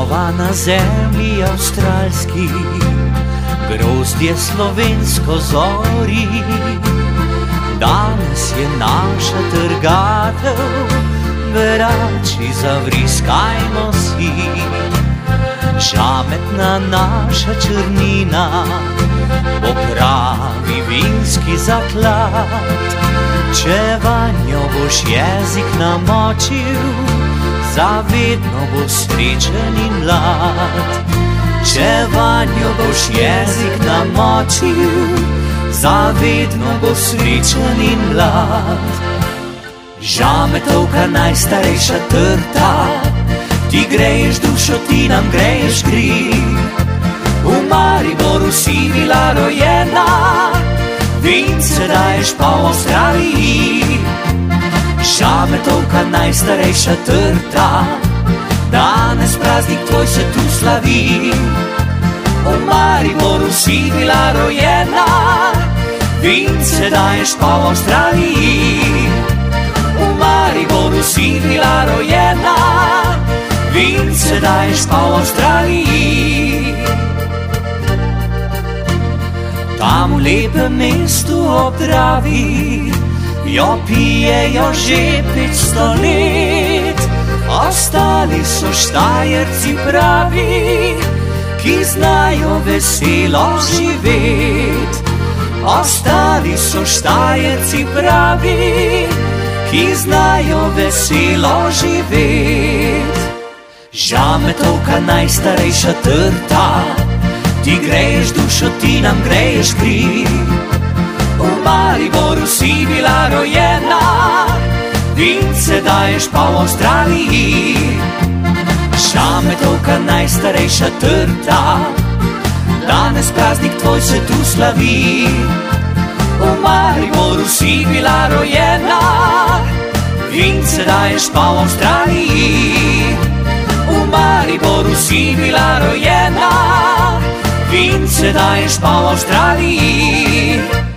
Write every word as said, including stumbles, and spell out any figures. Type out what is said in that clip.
Znova na zemlji avstralski grozdje slovensko zori. Danes je naša trgatev, berači zavriskajmo si. Žametna naša črnina bo pravi vinski zaklad. Če vanjo boš jezik namočil, zavedno boš srečen in mlad. Če vanjo boš jezik namočil, zavedno boš srečen in mlad. Žametovka najstarejša trta, ti greješ dušo, ti nam greješ kri. V Mariboru si bila rojena, vince daješ pa v Avstraliji. Žametovka najstarejša trta, danes praznik tvoj se tu slavi. V Mariboru si bila rojena, vince daješ pa v Avstraliji. V Mariboru si bila rojena, vince daješ pa v Avstraliji. Tam v lepem mestu ob Dravi jo pijejo že petsto let. Ostali so Štajerci pravi, ki znajo veselo živet. Ostali so Štajerci pravi, ki znajo veselo živet. Žametovka najstarejša trta, ti greješ dušo, ti nam greješ kri. V Mariboru si bila rojena, vince daješ pa v Avstraliji. Žametovka najstarejša trta, danes praznik tvoj se tu slavi. V Mariboru si bila rojena, vince daješ pa v Avstraliji. V Mariboru si bila rojena, vince daješ pa v Avstraliji.